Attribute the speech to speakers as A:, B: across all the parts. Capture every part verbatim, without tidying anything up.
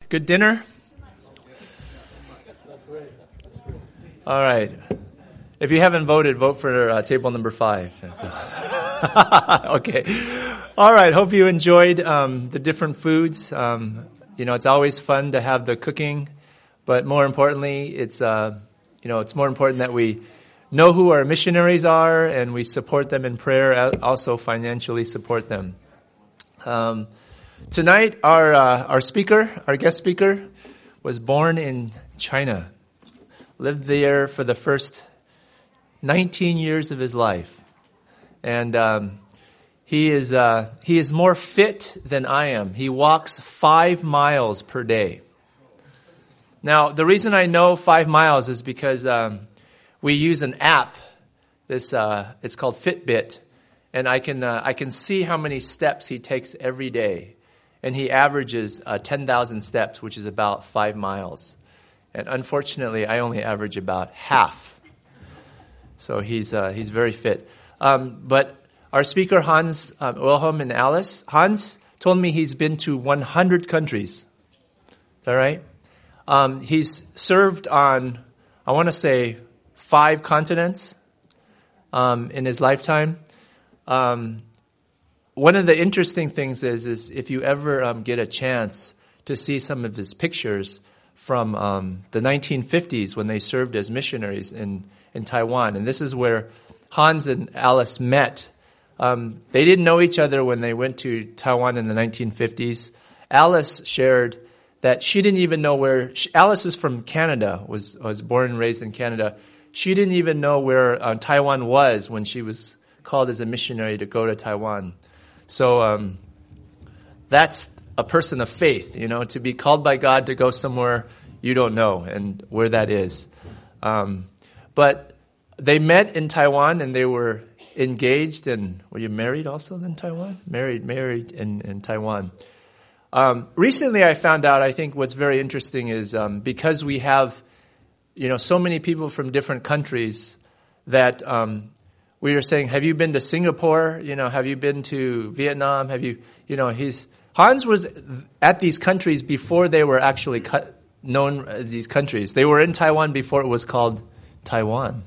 A: Good dinner? All right. If you haven't voted, vote for uh, table number five. Okay. All right. Hope you enjoyed um, the different foods. Um, you know, it's always fun to have the cooking, but more importantly, it's uh, you know, it's more important that we know who our missionaries are and we support them in prayer. Also, financially support them. Um, tonight, our uh, our speaker, our guest speaker, was born in China. Lived there for the first nineteen years of his life, and um, he is uh, he is more fit than I am. He walks five miles per day. Now, the reason I know five miles is because um, we use an app. This uh, it's called Fitbit, and I can uh, I can see how many steps he takes every day, and he averages uh, ten thousand steps, which is about five miles. And unfortunately, I only average about half. So he's uh, he's very fit. Um, but our speaker, Hans um, Wilhelm and Alice, Hans told me he's been to one hundred countries. Is that right? Um, he's served on, I want to say, five continents um, in his lifetime. Um, one of the interesting things is, is if you ever um, get a chance to see some of his pictures from um, the nineteen fifties when they served as missionaries in, in Taiwan. And this is where Hans and Alice met. Um, they didn't know each other when they went to Taiwan in the nineteen fifties. Alice shared that she didn't even know where, she, Alice is from Canada, was, was born and raised in Canada. She didn't even know where uh, Taiwan was when she was called as a missionary to go to Taiwan. So um, that's a person of faith, you know, to be called by God to go somewhere you don't know and where that is. Um, but they met in Taiwan and they were engaged and, were you married also in Taiwan? Married, married in, in Taiwan. Um, recently I found out, I think what's very interesting is um, because we have, you know, so many people from different countries that um, we were saying, have you been to Singapore? You know, have you been to Vietnam? Have you, you know, he's, Hans was at these countries before they were actually cut, known as these countries. They were in Taiwan before it was called Taiwan,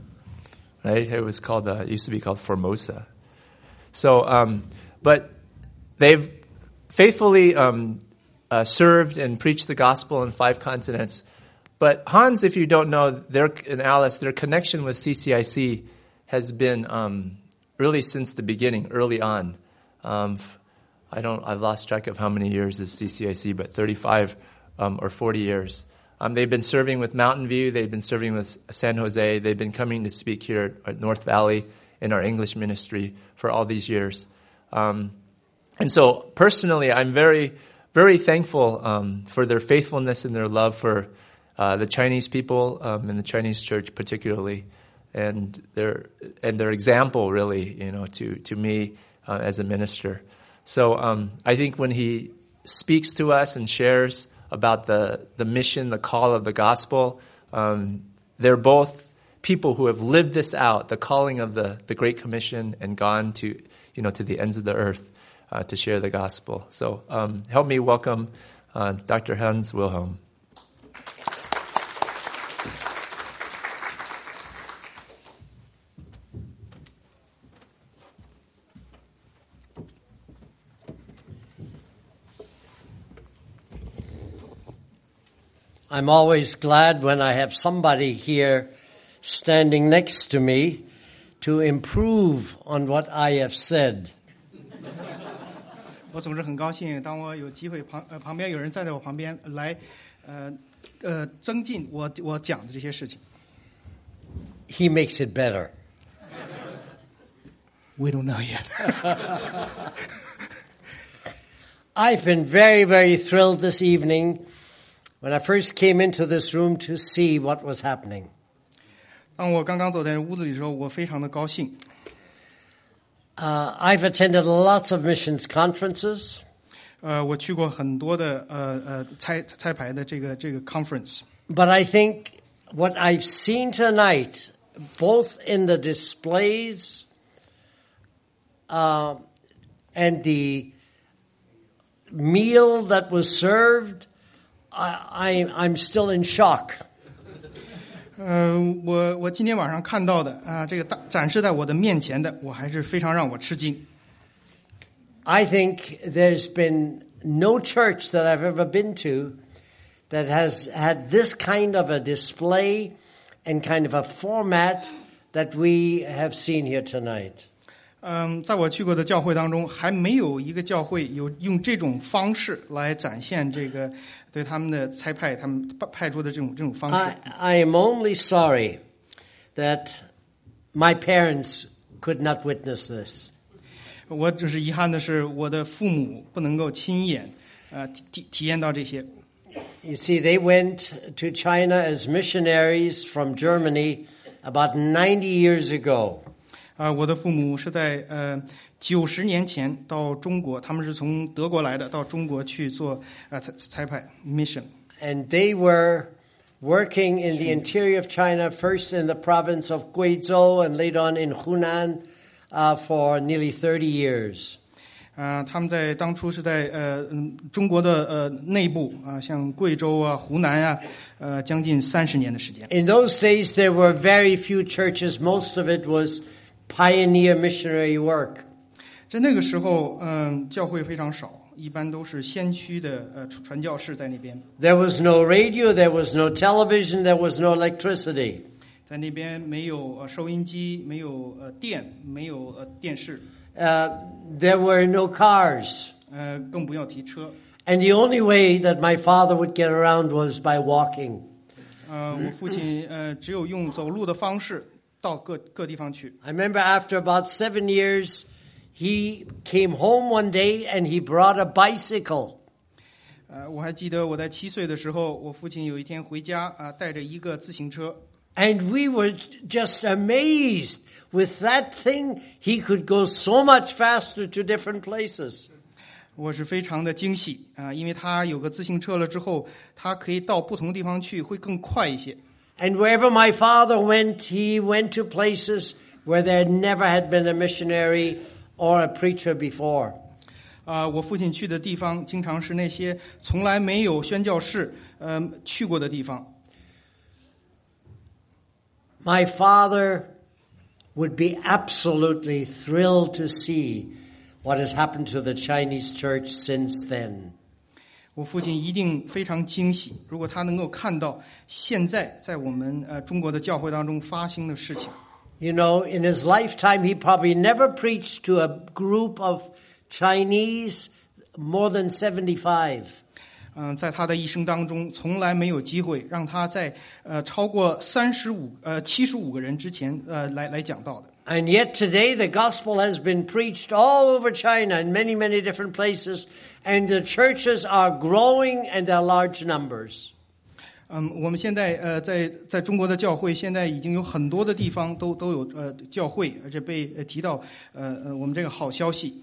A: right? It was called, uh, it used to be called Formosa. So, um, but they've faithfully um, uh, served and preached the gospel in five continents. But Hans, if you don't know, their, and Alice, their connection with C C I C has been um, really since the beginning, early on. Um, I don't, I've lost track of how many years is C C I C, but thirty-five um, or forty years. Um, they've been serving with Mountain View. They've been serving with San Jose. They've been coming to speak here at North Valley in our English ministry for all these years. Um, and so personally, I'm very, very thankful um, for their faithfulness and their love for uh, the Chinese people um, and the Chinese church particularly, and their and their example really, you know, to to me uh, as a minister. So um, I think when he speaks to us and shares about the, the mission, the call of the gospel, um, they're both people who have lived this out, the calling of the, the Great Commission, and gone to, you know, to the ends of the earth uh, to share the gospel. So um, help me welcome uh, Doctor Hans Wilhelm.
B: I'm always glad when I have somebody here standing next to me to improve on what I have said.
C: 我总是很高兴，当我有机会旁呃旁边有人站在我旁边来，呃呃增进我我讲的这些事情。
B: He makes it better.
C: We don't know yet.
B: I've been very, very thrilled this evening when I first came into this room to see what was happening.
C: 当我刚刚走在屋子里的时候，我非常的高兴。
B: Uh, I've attended lots of missions conferences.
C: 呃，我去过很多的呃呃拆拆牌的这个这个 conference。
B: But I think what I've seen tonight, both in the displays uh, and the meal that was served, I, I, I'm still in shock.
C: 呃，我我今天晚上看到的啊、这个大展示在我的面前的，我还是非常让我吃惊。
B: I think there's been no church that I've ever been to that has had this kind of a display and kind of a format that we have seen here tonight.
C: 嗯，在我去过的教会当中，还没有一个教会有用这种方式来展现这个对他们的差派，他们派出的这种这种方式。
B: I, I am only sorry that my parents could not witness this.
C: 我只是遗憾的是，我的父母不能够亲眼呃体体验到这些。
B: You see, they went to China as missionaries from Germany about ninety years ago.
C: 啊、我的父母是在呃九十年前到中国，他们是从德国来的，到中国去做呃差差派 mission。
B: And they were working in the interior of China, first in the province of Guizhou and later on in Hunan uh, for nearly thirty years.
C: 啊、他们在当初是在呃嗯中国的呃内部啊、像贵州啊、湖南啊，呃将近三十年的时间。
B: In those days, there were very few churches. Most of it was pioneer missionary work.
C: 在那个时候，嗯、教会非常少，一般都是先驱的呃传传教士在那边，
B: There was no radio, there was no television, there was no electricity.
C: 在那边没有呃收音机，没有呃电，没有呃电视，
B: Uh, there were no cars.
C: 呃更不要提车。
B: And the only way that my father would get around was by walking.
C: 呃，我父亲呃只有用走路的方式到各各地方去。
B: I remember after about seven years, he came home one day and he brought a bicycle.
C: 呃，我还记得我在七岁的时候，我父亲有一天回家啊、带着一个自行车，
B: And we were just amazed. With that thing, he could go so much faster to different places.
C: 我是非常的惊喜啊、因为他有个自行车了之后，他可以到不同地方去，会更快一些。
B: And wherever my father went, he went to places where there never had been a missionary or a preacher before.
C: 啊、我父亲去的地方，经常是那些从来没有宣教士呃去过的地方。
B: My father would be absolutely thrilled to see what has happened to the Chinese church since then.
C: 我父亲一定非常惊喜，如果他能够看到现在在我们呃中国的教会当中发生的事情。
B: You know, in his lifetime, he probably never preached to a group of Chinese more than seventy-five.
C: 嗯、在他的一生当中，从来没有机会让他在呃超过三十五呃七十五个人之前呃来来讲道的。
B: And yet today the gospel has been preached all over China in many, many different places, and the churches are growing and they're large numbers.
C: 嗯，我们现在呃在在中国的教会，现在已经有很多的地方都都有呃教会，而且被呃提到呃呃我们这个好消息。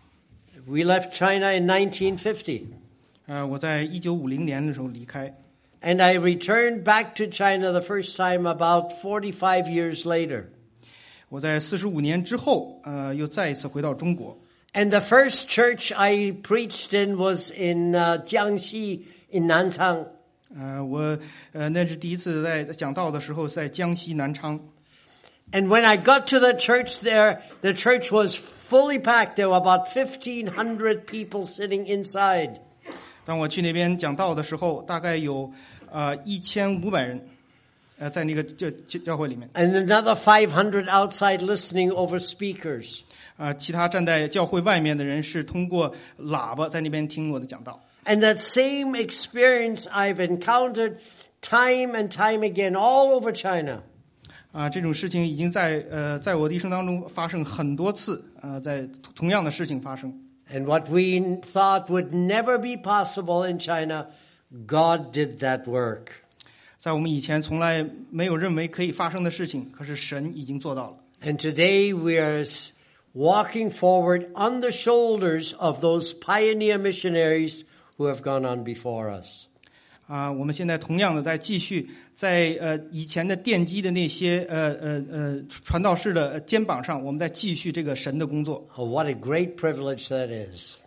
B: We left China in nineteen fifty,
C: 呃，我在一九五零年的时候离开，
B: and I returned back to China the first time about forty-five years later.
C: 我在四十五年之后，呃，又再一次回到中国。
B: And the first church I preached in was in uh, Jiangxi in Nanchang.
C: 呃，我呃那是第一次在讲道的时候，在江西南昌。
B: And when I got to the church there, the church was fully packed. There were about fifteen hundred people sitting inside.
C: 当我去那边讲道的时候，大概有呃一千五百人，呃，在那个教教教会里面。
B: And another five hundred outside listening over speakers.
C: 啊，其他站在教会外面的人是通过喇叭在那边听我的讲道。
B: And that same experience I've encountered time and time again all over China.
C: 啊，这种事情已经在呃在我的一生当中发生很多次，呃，在同样的事情发生。
B: And what we thought would never be possible in China, God did that work.
C: 在我们以前从来没有认为可以发生的事情，可是神已经做到了。
B: And today we are walking forward on the shoulders of those pioneer missionaries who have gone on before us.
C: 啊，我们现在同样的在继续在呃以前的奠基的那些呃呃呃传道士的肩膀上，我们在继续这个神的工作。
B: Oh, what a great privilege that is.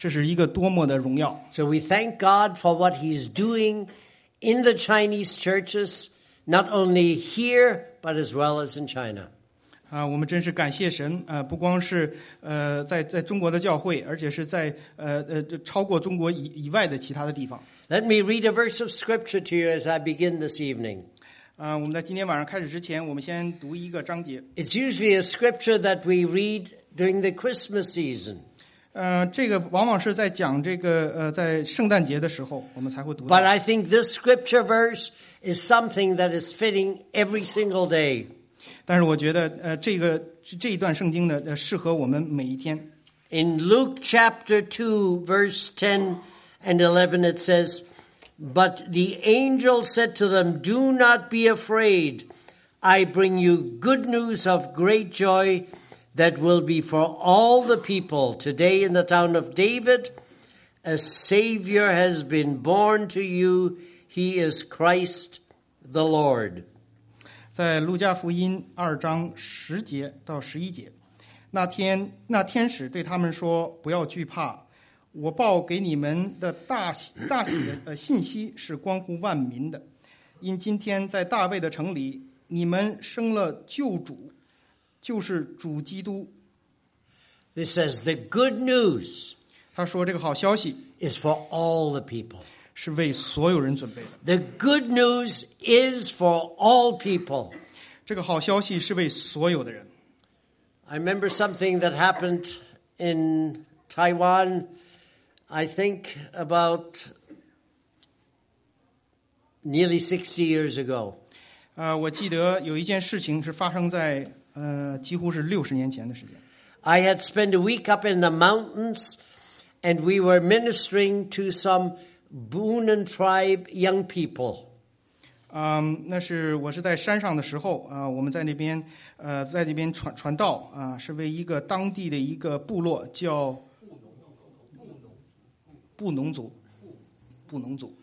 C: 这是一个多么的荣耀。
B: So we thank God for what he's doing in the Chinese churches, not only here, but as well as in China.
C: 啊，我们真是感谢神啊！不光是呃在在中国的教会，而且是在呃呃超过中国以以外的其他的地方。
B: Let me read a verse of scripture to you as I begin this evening.
C: 啊，我们在今天晚上开始之前，我们先读一个章节。
B: It's usually a scripture that we read during the Christmas season.
C: 呃，这个往往是在讲这个呃在圣诞节的时候，我们才会读到。
B: But I think this scripture verse is something that is fitting every single day.
C: 但是我觉得呃这个这一段圣经呢，呃适合我们每一天。
B: In Luke chapter two, verse ten and eleven, it says, But the angel said to them, Do not be afraid. I bring you good news of great joy that will be for all the people. Today in the town of David, a Savior has been born to you. He is Christ the Lord.
C: 在路加福音二章十节到十一节，那天那天使对他们说：“不要惧怕，我报给你们的大喜大喜的呃信息是关乎万民的，因今天在大卫的城里，你们生了救主，就是主基督。”
B: This says the good news
C: 他说这个好消息
B: is for all the people.
C: 是为所有人准备的，
B: The good news is for all people.
C: 这个好消息是为所有的人。
B: I remember something that happened in Taiwan, I think about nearly sixty years ago.
C: 呃，我记得有一件事情是发生在呃几乎是六十年前的时间。
B: I had spent a week up in the mountains, and we were ministering to some Bunan tribe young people.
C: 嗯，那是我是在山上的时候啊、我们在那边呃在那边传传道啊、是为一个当地的一个部落叫布农族，布农族。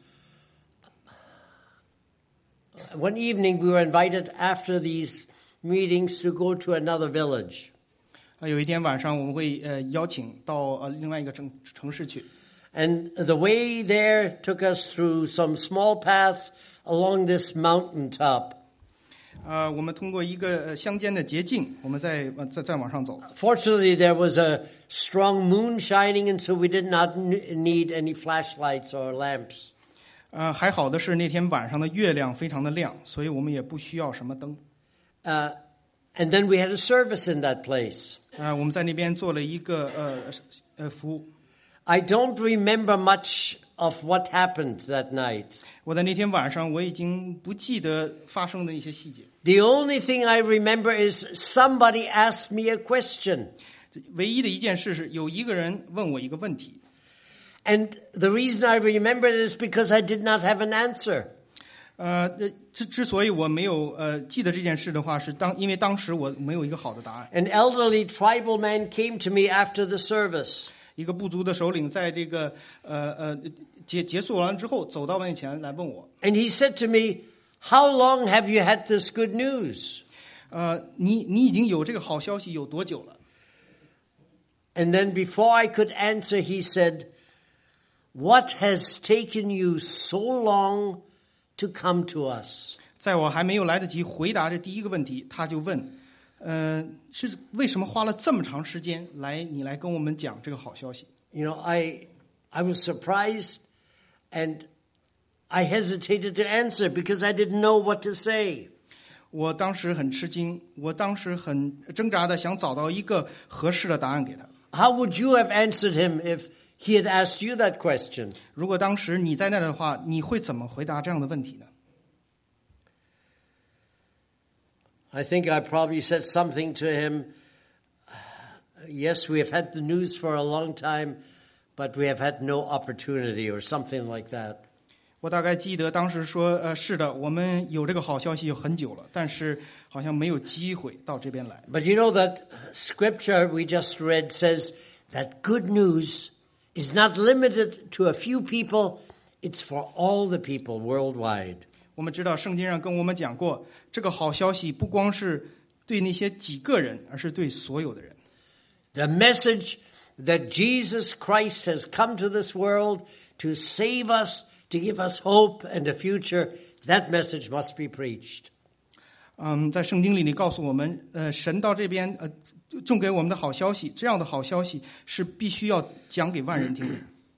B: One evening, we were invited after these meetings to go to another village.
C: 啊、有一天晚上我们会呃邀请到呃另外一个城城市去。
B: And the way there took us through some small paths along this mountaintop.
C: 啊、我们通过一个呃乡间的捷径，我们再呃再再往上走。
B: Fortunately, there was a strong moon shining, and so we did not n- need any flashlights or lamps.
C: 呃，还好的是那天晚上的月亮非常的亮，所以我们也不需要什么灯。
B: Uh, and then we had a service in that place.
C: 啊、我们在那边做了一个呃呃服务。
B: I don't remember much of what happened that night.
C: 我在那天晚上我已经不记得发生的一些细节，
B: The only thing I remember is somebody asked me a question.
C: 唯一的一件事是有一个人问我一个问题，
B: And the reason I remember it is because I did not have an answer.
C: 呃，呃之之所以我没有呃记得这件事的话，是当因为当时我没有一个好的答案。
B: An elderly tribal man came to me after the service.
C: 一个部族的首领在这个呃呃结结束完之后，走到我面前来问我，
B: And he said to me, How long have you had this good news?
C: 呃，你你已经有这个好消息有多久了？
B: And then before I could answer, he said, What has taken you so long to come to us?
C: 在我还没有来得及回答这第一个问题，他就问，呃，是为什么花了这么长时间来你来跟我们讲这个好消息？
B: You know, I, I was surprised and I hesitated to answer because I didn't know what to say.
C: 我当时很吃惊，我当时很挣扎的想找到一个合适的答案给他。
B: How would you have answered him if he had asked you that question?
C: 如果当时你在那儿的话，你会怎么回答这样的问题呢？
B: I think I probably said something to him. Yes, we have had the news for a long time, but we have had no opportunity or something like that.
C: 我大概记得当时说，呃，是的，我们有这个好消息有很久了，但是好像没有机会到这边来。
B: But you know that scripture we just read says that good news is not limited to a few people, it's for all the people worldwide.
C: 我们知道圣经上跟我们讲过，这个好消息不光是对那些几个人，而是对所有的人。
B: The message that Jesus Christ has come to this world to save us, to give us hope and a future, that message must be preached.
C: 嗯，在圣经里，你告诉我们，呃，神到这边，呃，送给我们的好消息，这样的好消息是必须要讲给万人听的。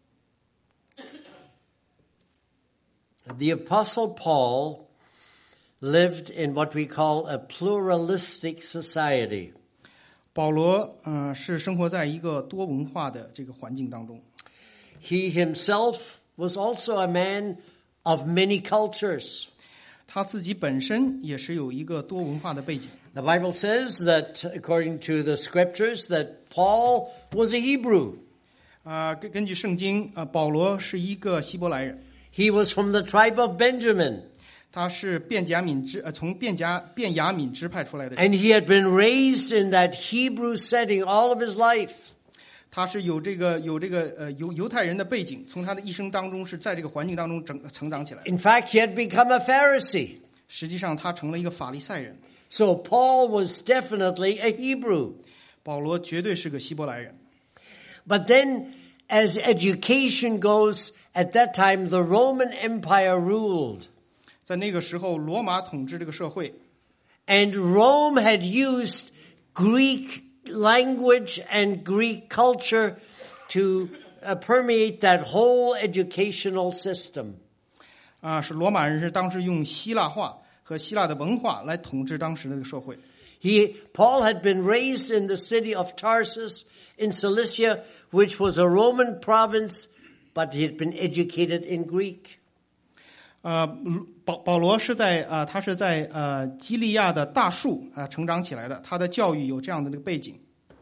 B: The Apostle Paul lived in what we call a pluralistic society.
C: 保罗，呃，是生活在一个多文化的这个环境当中。
B: He himself was also a man of many cultures.
C: 他自己本身也是有一个多文化的背景。
B: The Bible says that, according to the scriptures, that Paul was a Hebrew.
C: 啊、呃，根根据圣经，啊、呃，保罗是一个希伯来人。
B: He was from the tribe of Benjamin.
C: 他是便雅悯支，呃，从便雅便雅悯支派出来的人。
B: And he had been raised in that Hebrew setting all of his life.
C: 他是有这个有这个呃犹犹太人的背景，从他的一生当中是在这个环境当中成成长起来。
B: In fact, he had become a Pharisee.
C: 实际上，他成了一个法利赛人。
B: So Paul was definitely a Hebrew.
C: 保罗绝对是个希伯来人。
B: But then, as education goes, at that time the Roman Empire ruled.
C: 在那个时候，罗马统治这个社会。
B: And Rome had used Greek language and Greek culture to uh, permeate that whole educational system.
C: 啊，是罗马人是当时用希腊话和希腊的文化来统治当时的这个社会。
B: He, Paul had been raised in the city of Tarsus in Cilicia, which was a Roman province, but he had been educated in Greek.
C: 呃，保保罗是在啊、呃，他是在呃基利亚的大树啊、呃、成长起来的，他的教育有这样的那个背景。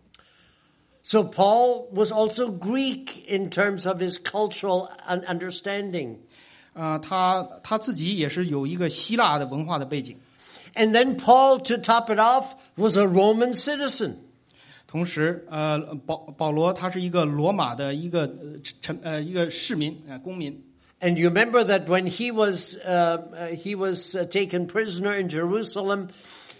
B: So Paul was also Greek in terms of his cultural understanding.
C: 啊、呃，他他自己也是有一个希腊的文化的背景。
B: And then Paul, to top it off, was a Roman citizen.
C: 同时，呃，保保罗他是一个罗马的一个臣呃一个市民啊、呃、公民。
B: And you remember that when he was uh, he was uh, taken prisoner in Jerusalem,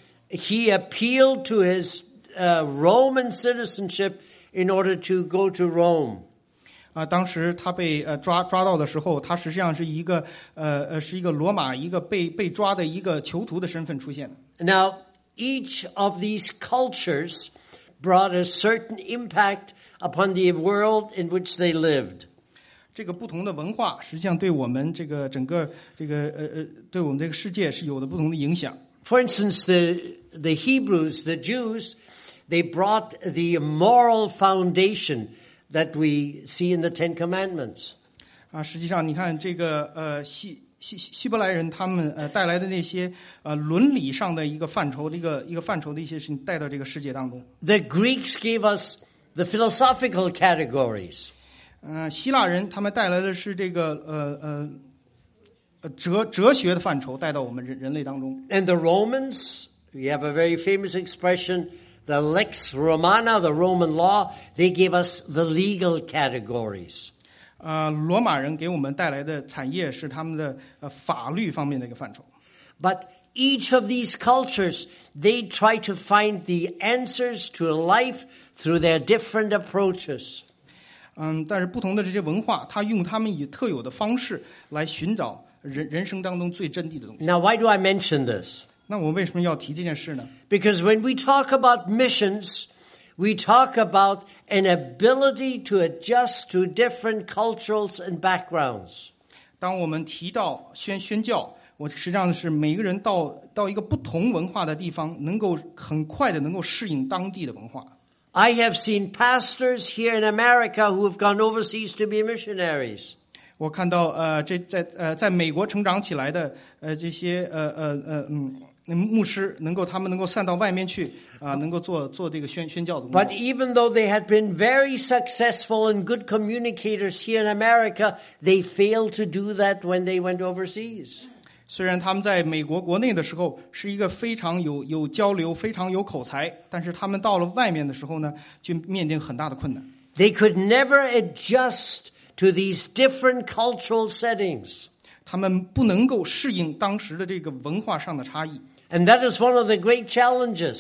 B: he appealed to his uh, Roman citizenship in order to go to Rome.
C: 啊、呃，当时他被呃抓抓到的时候，他实际上是一个呃呃是一个罗马一个被被抓的一个囚徒的身份出现的。
B: Now, each of these cultures brought a certain impact upon the world in which they lived.
C: 这个不同的文化，实际上对我们这个整个这个呃呃，对我们这个世界是有的不同的影响。
B: For instance, the the Hebrews, the Jews, they brought the moral foundation that we see in the Ten Commandments.
C: 啊，实际上你看这个呃希希希伯来人他们呃带来的那些呃伦理上的一个范畴的一个一个范畴的一些事情带到这个世界当中。
B: The Greeks gave us the philosophical categories.
C: 呃，希腊人他们带来的是这个呃呃呃哲哲学的范畴带到我们人人类当中。
B: And the Romans, we have a very famous expression, the lex Romana, the Roman law, they gave us the legal categories.
C: 呃，罗马人给我们带来的产业是他们的呃法律方面的一个范畴。
B: But each of these cultures, they try to find the answers to life through their different approaches.
C: 嗯，但是不同的这些文化，它用他们以特有的方式来寻找人人生当中最真谛的东西。
B: Now, why do I mention this?
C: 那我为什么要提这件事呢？
B: Because when we talk about missions, we talk about an ability to adjust to different cultures and backgrounds.
C: 当我们提到宣宣教，我实际上是每个人到到一个不同文化的地方，能够很快的能够适应当地的文化。
B: I have seen pastors here in America who have gone overseas to be missionaries.
C: 我看到呃，这在呃在美国成长起来的呃这些呃呃呃嗯牧师，能够他们能够散到外面去啊、呃，能够做做这个宣宣教的工作。
B: But even though they had been very successful and good communicators here in America, they failed to do that when they went overseas.
C: 虽然他们在美国国内的时候是一个非常有有交流、非常有口才，但是他们到了外面的时候呢，就面临很大的困难。
B: They could never adjust to these different cultural settings.
C: 他们不能够适应当时的这个文化上的差异。
B: And that is one of the great challenges.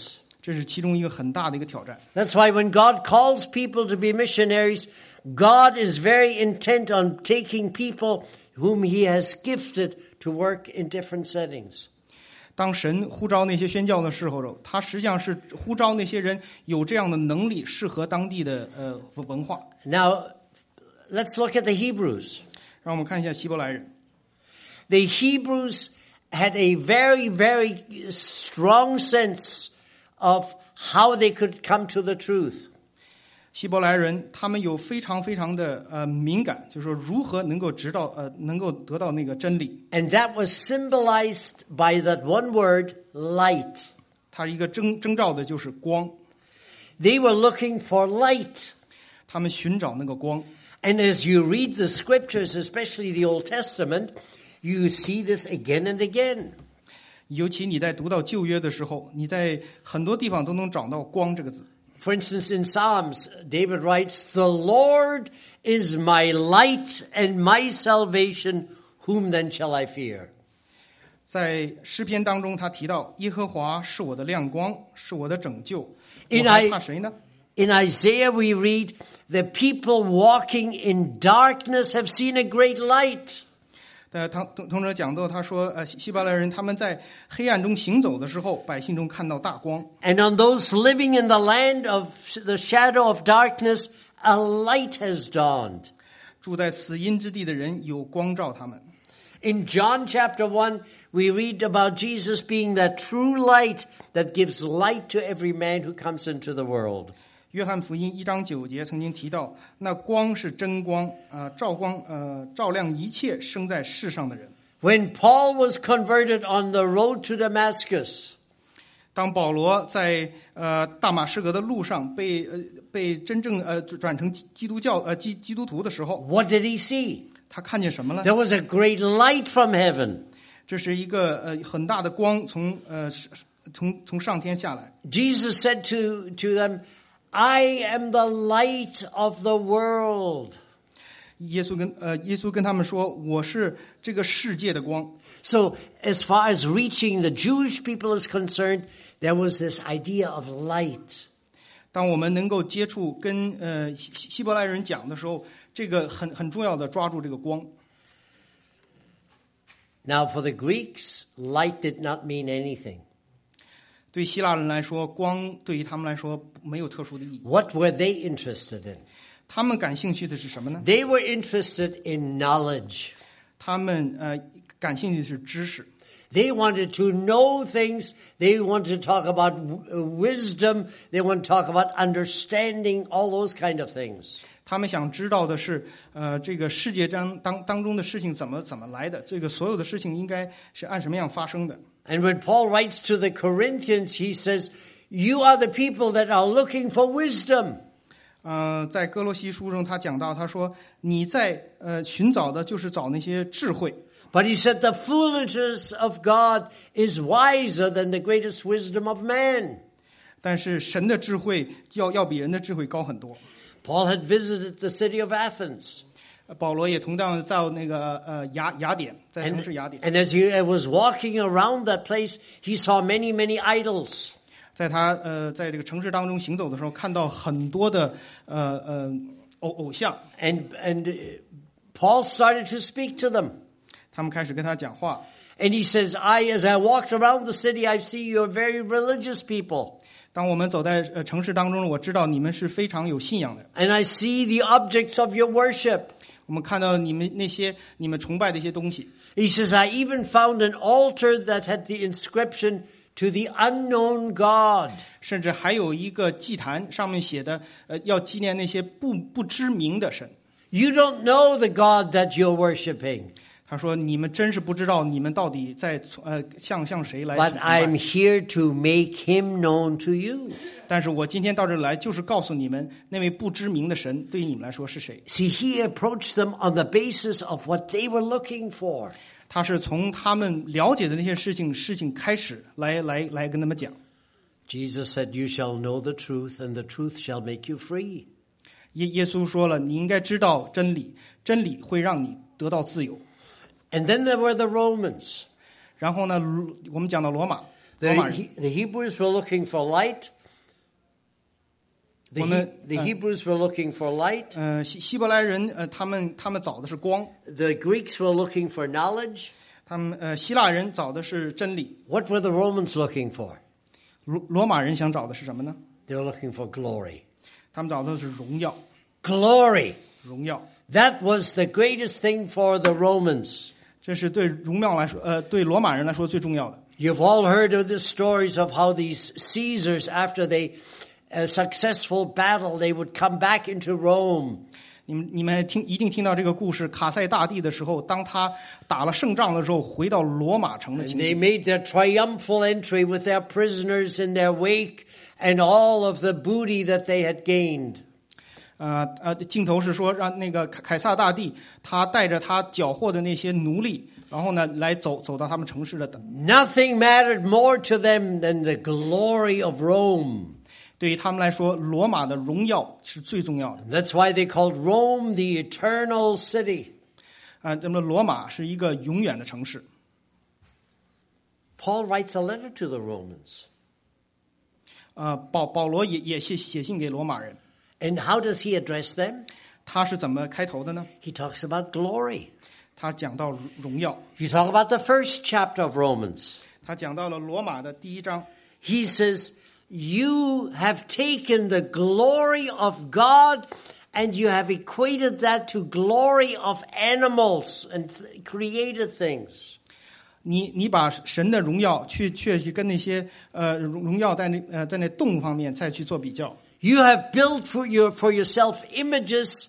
C: 这是其中一个很大的一个挑战。
B: That's why when God calls people to be missionaries, God is very intent on taking people whom he has gifted to work in different settings.
C: 当神呼召那些宣教的时候，他实际上是呼召那些人有这样的能力，适合当地的呃文化。
B: Now, let's look at the Hebrews.
C: 让我们看一下希伯来人。
B: The Hebrews had a very, very strong sense of how they could come to the truth.
C: 希伯来人他们有非常非常的呃敏感，就是说如何能够知道呃能够得到那个真理。
B: And that was symbolized by that one word, light.
C: 它一个征征兆的就是光，
B: They were looking for light.
C: 他们寻找那个光。
B: And as you read the scriptures, especially the Old Testament, you see this again and again.
C: 尤其你在读到旧约的时候，你在很多地方都能找到光这个字。
B: For instance, in Psalms, David writes, "The Lord is my light and my salvation, whom then shall I fear?"
C: 在诗篇当中，他提到耶和华是我的亮光，是我的拯救，我
B: In
C: 还
B: I-
C: 怕谁呢？
B: In Isaiah, we read, "The people walking in darkness have seen a great light."
C: 呃，同同同者讲到，他说，呃，希希伯来人他们在黑暗中行走的时候，百姓中看到大光。
B: And on those living in the land of the shadow of darkness, a light has dawned.
C: 住在死荫之地的人有光照他们。
B: In John chapter one, we read about Jesus being that true light that gives light to every man who comes into the world.
C: 约翰福音一章九节曾经提到，那光是真光啊、呃，照光呃照亮一切生在世上的人。
B: When Paul was converted on the road to Damascus,
C: 当保罗在呃大马士革的路上被呃被真正呃转成基督教呃基基督徒的时候，
B: what did he see?
C: 他看见什么了？
B: There was a great light from heaven.
C: 这是一个呃很大的光从呃是从从上天下来。
B: Jesus said to, to them, "I am the light of the world."
C: 耶稣跟呃耶稣跟他们说，我是这个世界的光。
B: So as far as reaching the Jewish people is concerned, there was this idea of light.
C: 当我们能够接触跟呃希希伯来人讲的时候，这个很很重要的抓住这个光。
B: Now for the Greeks, light did not mean anything.
C: 对希腊人来说，光对于他们来说没有特殊的意义。
B: What were they interested in?
C: 他们感兴趣的是什么呢？
B: They were interested in knowledge.
C: 他们呃感兴趣的是知识。
B: They wanted to know things. They wanted to talk about w- wisdom. They want to talk about understanding, all those kind of things.
C: 他们想知道的是，呃，这个世界当当当中的事情怎么怎么来的？这个所有的事情应该是按什么样发生的？
B: And when Paul writes to the Corinthians, he says, "You are the people that are looking for wisdom."
C: 呃，在哥罗西书中，他讲到，他说你在呃寻找的就是找那些智慧。
B: But he said the foolishness of God is wiser than the greatest wisdom of man.
C: 但是神的智慧要要比人的智慧高很多。
B: Paul had visited the city of Athens.
C: 保罗也同样在那个呃雅雅典，在
B: And,
C: 城市雅典，
B: and as he was walking around that place, he saw many, many idols.
C: 在他呃在这个城市当中行走的时候，看到很多的呃呃偶偶像，
B: And, and uh, Paul started to speak to them.
C: 他们开始跟他讲话。
B: And he says, I, as I walked around the city, I see you're very religious people.
C: 当我们走在呃城市当中，我知道你们是非常有信仰的。
B: And I see the objects of your worship.
C: 我们看到你们那些你们崇拜的一些东西。
B: He says, I even found an altar that had the inscription, "To the unknown God."
C: 甚至还有一个祭坛，上面写的，呃，要纪念那些不不知名的神。
B: You don't know the God that you're worshiping.
C: 他说：“你们真是不知道，你们到底在呃向向谁来崇
B: But
C: 拜
B: I'm here to make him known to you.
C: 但是我今天到这里来，就是告诉你们，那位不知名的神对于你们来说是谁。
B: See, he approached them on the basis of what they were looking for.
C: 他是从他们了解的那些事情事情开始来来来跟他们讲。
B: Jesus said, "You shall know the truth, and the truth shall make you free."
C: 耶耶稣说了，你应该知道真理，真理会让你得到自由。
B: And then there were the Romans.
C: 然后呢，我们讲到罗马，罗
B: The,
C: 马人，
B: He- the Hebrews were looking for light. The,
C: 我们
B: he, the Hebrews were looking for light.
C: 呃希希伯来人呃他们他们找的是光，
B: The Greeks were looking for knowledge.
C: 他们呃希腊人找的是真理，
B: What were the Romans looking for?
C: 罗罗马人想找的是什么呢？
B: They were looking for glory.
C: 他们找的是荣耀，
B: Glory.
C: 荣耀。
B: That was the greatest thing for the Romans.
C: 这是对荣耀来说，呃，对罗马人来说最重要的。
B: You've all heard of the stories of how these Caesars, after they a successful battle, they would come back into Rome.
C: 你们你们听一定听到这个故事，卡塞大帝的时候，当他打了胜仗的时候，回到罗马城的
B: And
C: 情
B: they
C: 形。
B: made their triumphal entry with their prisoners in their wake and all of the booty that they had gained.
C: 呃呃，镜头是说让那个凯凯撒大帝他带着他缴获的那些奴隶，然后呢来走走到他们城市的等。
B: Nothing mattered more to them than the glory of Rome.
C: 对于他们来说，罗马的荣耀是最重要的。
B: That's why they called Rome the eternal city.
C: 啊、呃，那么罗马是一个永远的城市。
B: Paul writes a letter to the Romans.
C: 呃，保保罗也也写写信给罗马人，
B: And how does he address them?
C: 他是怎么开头的呢？
B: He talks about glory.
C: 他讲到荣耀，
B: You talk about the first chapter of Romans.
C: 他讲到了罗马的第一章。
B: He says, you have taken the glory of God and you have equated that to glory of animals and th- created things.
C: 你你把神的荣耀去去去跟那些呃荣荣耀在那呃在那动物方面再去做比较。
B: You have built for your for yourself images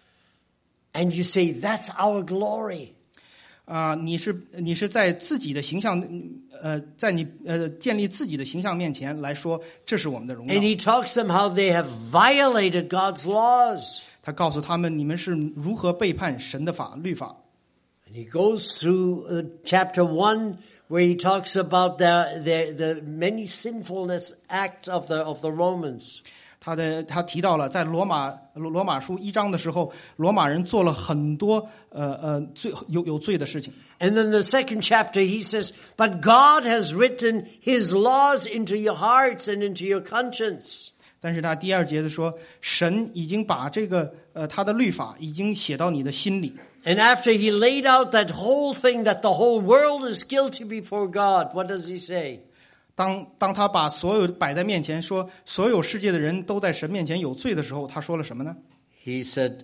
B: and you say that's our glory.
C: 啊、你是你是在自己的形象呃在你呃建立自己的形象面前来说，这是我们的荣耀
B: And。he talks them how they have violated God's laws.
C: 他告诉他们，你们是如何背叛神的法律法。
B: And he goes through uh, chapter one where he talks about the, the, the many sinfulness acts of the, of the Romans.
C: 他的他提到了，在罗马罗罗马书一章的时候，罗马人做了很多呃呃罪有有罪的事情。
B: And then the second chapter he says, but God has written his laws into your hearts and into your conscience.
C: 但是他第二节的说，神已经把这个呃他的律法已经写到你的心里。
B: And after he laid out that whole thing that the whole world is guilty before God, what does he say?
C: 当当他把所有摆在面前说，所有世界的人都在神面前有罪的时候，他说了什么呢？
B: He said,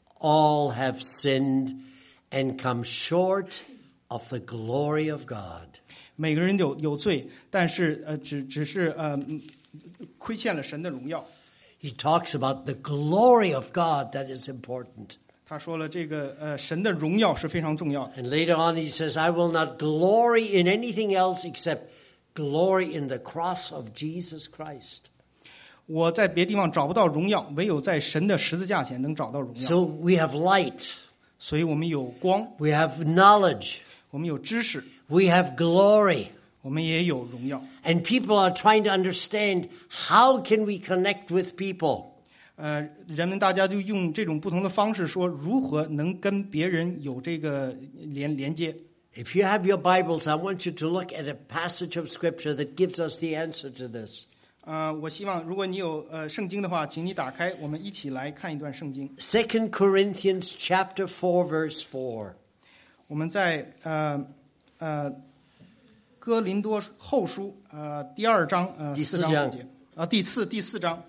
B: all have sinned and come short of the glory of God.
C: 每个人有有罪，但是呃只只是呃嗯亏欠了神的荣耀。
B: He talks about the glory of God that is important.
C: 他说了这个呃神的荣耀是非常重要的。
B: And later on he says, I will not glory in anything else except glory in the cross of Jesus Christ.
C: 我在别地方找不到荣耀，唯有在神的十字架前能找到荣耀。
B: So we have light,
C: 所以我们有光，
B: we have knowledge,
C: 我们有知识，
B: we have glory.
C: 我们也有荣耀。
B: And people are trying to understand how can we connect with people.
C: 呃，人们大家就用这种不同的方式说，如何能跟别人有这个连连接。
B: If you have your Bibles, I want you to look at a passage of Scripture that gives us the answer to this.
C: 呃，我希望如果你有呃圣经的话，请你打开，我们一起来看一段圣经。
B: Second Corinthians chapter four, verse four.
C: 我们在呃呃哥林多后书呃第二章呃
B: 第四章
C: 四章四节啊、第四第四章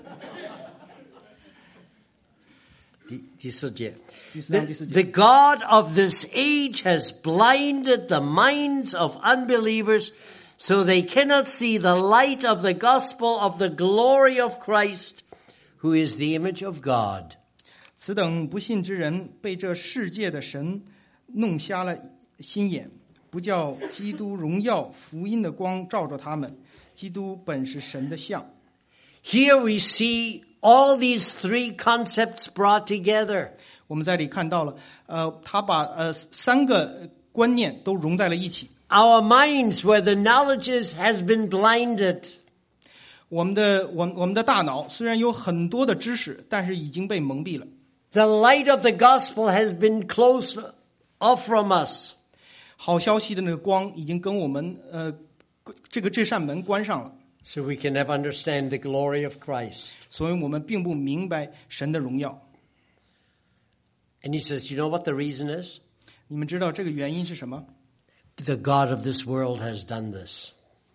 B: 第四节。
C: 第四章
B: The,
C: 第四节。
B: the God of this age has blinded the minds of unbelievers so they cannot see the light of the gospel of the glory of Christ, who is the image of God.
C: 此等不信之人被这世界的神弄瞎了心眼，不叫基督荣耀福音的光照着他们。基督本是神的像。
B: Here we see all these three concepts brought together.
C: 我们在这里看到了，呃，他把呃三个观念都融在了一起。
B: Our minds, where the knowledge is, has been blinded.
C: 我们的我们我们的大脑虽然有很多的知识，但是已经被蒙蔽了。
B: The light of the gospel has been closed off from us.
C: 好消息的那个光已经跟我们呃这个这扇门关上了。
B: So we can never understand the glory of Christ.
C: 所以我们并不明白神的荣耀。
B: And he says, you know what the reason is?
C: 你们知道这个原因是什么？
B: The God of this world has done this.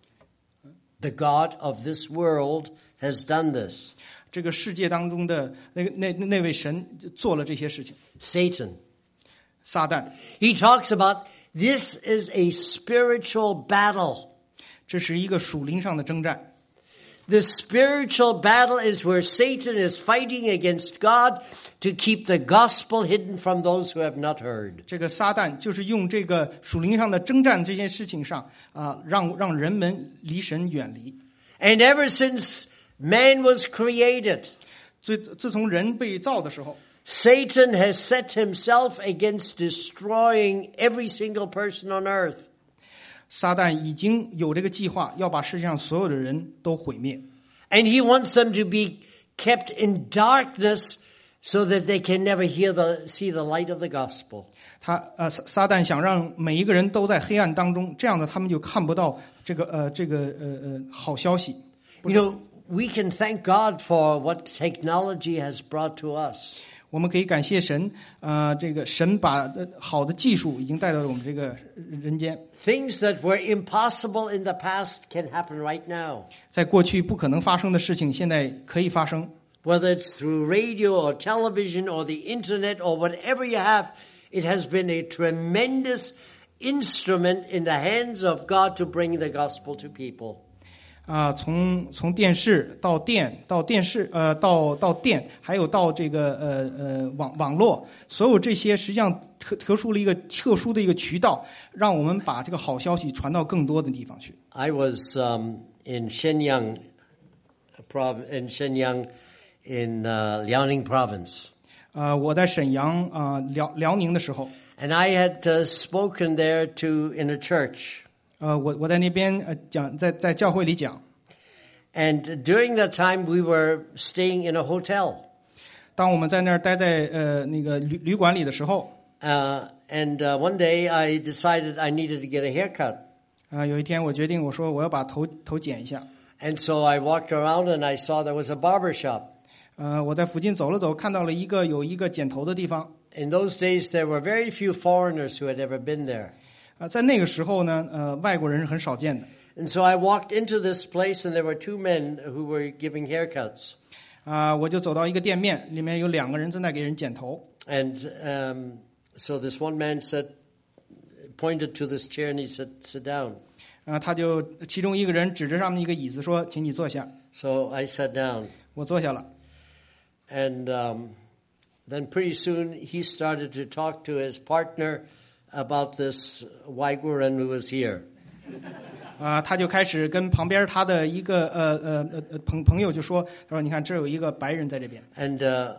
B: The God of this world has done this.
C: 这个世界当中的那个那那位神做了这些事情。
B: Satan.
C: 撒旦，
B: He talks about this is a spiritual battle.
C: 这是一个属灵上的征战。
B: The spiritual battle is where Satan is fighting against God to keep the gospel hidden from those who have not heard.
C: 这个撒旦就是用这个属灵上的征战这件事情上啊、让让人们离神远离。
B: And ever since man was created,
C: 自自从人被造的时候，
B: Satan has set himself against destroying every single person on earth.
C: 撒旦已经有这个计划，要把世界上所有的人都毁灭。
B: And he wants them to be kept in darkness so that they can never hear the, see the light of the gospel.
C: 他呃，撒撒旦想让每一个人都在黑暗当中，这样的他们就看不到这个呃这个呃呃好消息。
B: You know, we can thank God for what technology has brought to us.
C: 我们可以感谢神，呃，这个神把呃好的技术已经带到了我们这个人间。
B: Things that were impossible in the past can happen right now.
C: 在过去不可能发生的事情，现在可以发生。
B: Whether it's through radio or television or the internet or whatever you have, it has been a tremendous instrument in the hands of God to bring the gospel to people.
C: 啊、从从电视到电到电视，呃，到到电，还有到这个呃呃网网络，所有这些实际上特特殊了一个特殊的一个渠道，让我们把这个好消息传到更多的地方去。
B: I was um, in Shenyang, prov- in Shenyang, in uh, Liaoning province,
C: 呃，我在沈阳啊、辽辽宁的时候，
B: and I had uh, spoken there to in a church.
C: 呃，我我在那边呃讲，在在教会里讲，
B: And during that time, we were staying in a hotel.
C: 当我们在那儿待在呃那个旅旅馆里的时候，
B: Uh, and uh, one day I decided I needed to get a haircut.
C: 啊、有一天我决定，我说我要把头头剪一下。
B: And so I walked around and I saw there was a barber shop.
C: 呃，我在附近走了走，看到了一个有一个剪头的地方。
B: In those days, there were very few foreigners who had ever been there.
C: 啊、在那个时候呢，呃，外国人是很少见的。
B: And so I walked into this place and there were two men who were giving haircuts.
C: 啊、我就走到一个店面，里面有两个人正在给人剪头。
B: And um, so this one man said, pointed to this chair and he said, sit down.
C: 啊、他就其中一个人指着上面一个椅子说：“请你坐下。
B: So I sat down. ”
C: 我坐下了。
B: And um, then pretty soon he started to talk to his partner about this Waiguran who was here.
C: 啊、他就开始跟旁边他的一个呃呃呃呃朋朋友就说：“他说你看这有一个白人在这边。
B: And uh,